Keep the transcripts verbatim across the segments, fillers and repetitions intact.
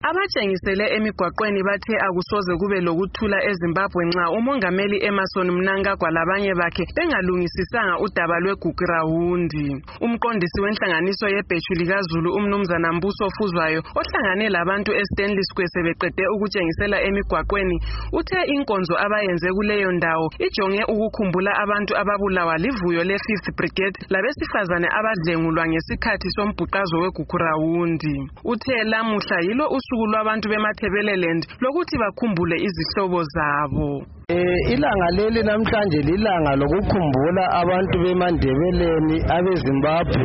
Abatshengisele emigwaqweni bathe akusoze kube lokuthula eZimbabwe nxa umongameli Emmerson Mnangagwa labanye bakhe bengalungisisanga udaba lweGugurawundi. Umqondisi wenhlanganiso yebheju likaZulu umnumzana Mbuso Fuzwayo ohlangane labantu eStanley Square sebeqede ukutshengisela emigwaqweni uthe inkonzo abayenze kuleyo ndawo ijonge ukukhumbula abantu ababulawa livuyo le-fifth Brigade labesifazane abadlengulwa ngesikhathi sombhuqazo weGugurawundi. Uthe lamuhla yilo usuku lwabantu beMathebeleland lokuthi bakhumbule izihlobo zabo. Eh ilanga leli namhlanje lilanga lokukhumbula abantu beMandebeleni abeZimbabwe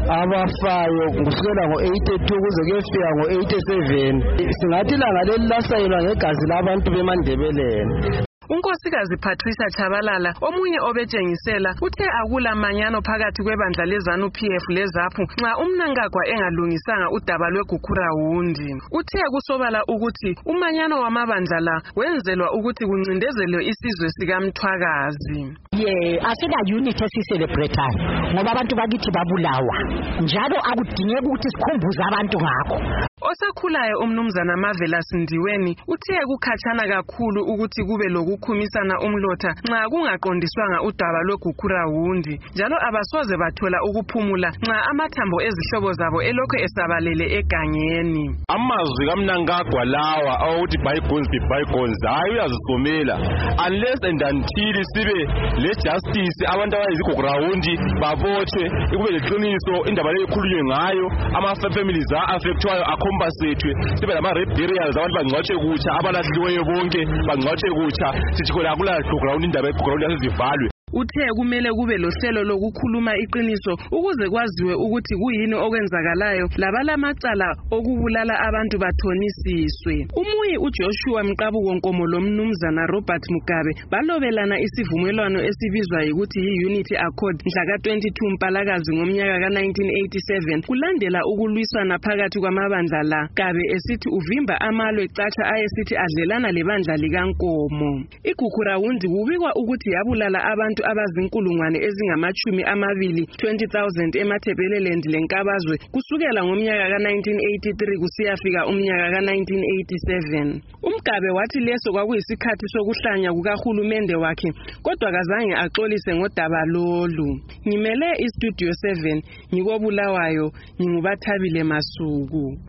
abafayo kusukela ngo-eighty-two kuze kuyefika ngo-eighty-seven. Singathi ilanga leli lasayelwa ngegazi labantu beMandebeleni. Unkosikazi Patricia Chabalala omunye obetshengisela uthe akula manyano phakathi kwebandla leZANU-P F leZAPHU nxa uMnangagwa engalungisanga udaba lweGugurawundi. Uthe kusobala ukuthi umanyano wamabandla la wenzelwa ukuthi kuncindezelwe isizwe sikaMthwakazi. Ye asika unity esicelebratayo ngoba abantu bakithi babulawa njalo akudingeki ukuthi sikhumbuze abantu ngakho. Osakhulayo umnumzana Marvelous Ndiweni uthe kukhatshana kakhulu ukuthi kube lokukhumisana umlotha nxa kungaqondiswanga udaba lweGugurawundi njalo abasoze bathola ukuphumula nxa amathambo ezihlobo zabo elokho esabalele egangeni. Amazwi kaMnangagwa lawa awuthi bygones be bygones hayi uyazisomela unless and until sibe le justice abantu abayiZigugurawundi babotshwe ikube leqiniso indaba le ekhulunywe ngayo ama families a affectwayo compensate sibe lama rape burials abantu bangcwatshe kutsha abalahliweyo bonke bangcwatshe kutsha sithi khona akula Gugurawundi indaba yeGugurawundi yasezivalwe. Uthe kumele kube lohlelo lokukhuluma iqiniso ukuze kwaziwe ukuthi kuyini okwenzakalayo labalamacala okubulala abantu bathonisiswe. Umuyi uJoshua Mqabuko Nkomo lomnumzana Robert Mugabe balobelana isivumelwano esibizwa ukuthi yi-Unity Accord mhla ka twenty-two Mpalakazi ngomnyaka ka nineteen eighty-seven kulandela ukulwisana phakathi kwamabandla la. Gabe esithi uvimba amalwe catsha ayesithi adlelana lebandla likaNkomo. IGugurawundi kubikwa ukuthi yabulala abantu abazinkulungwane ezingamachumi amabili twenty thousand eMathebeleland lenkabazwe kusukela ngomnyaka ka nineteen eighty-three kusiyafika umnyaka ka nineteen eighty-seven. Umgabe wathi leso kwakuyisikhathi sokuhlanya kukahulumende wakhe kodwa kazange axolise ngodaba lolu. Ngimele iStudio seven ngikobulawayo nginguBathabile Masuku.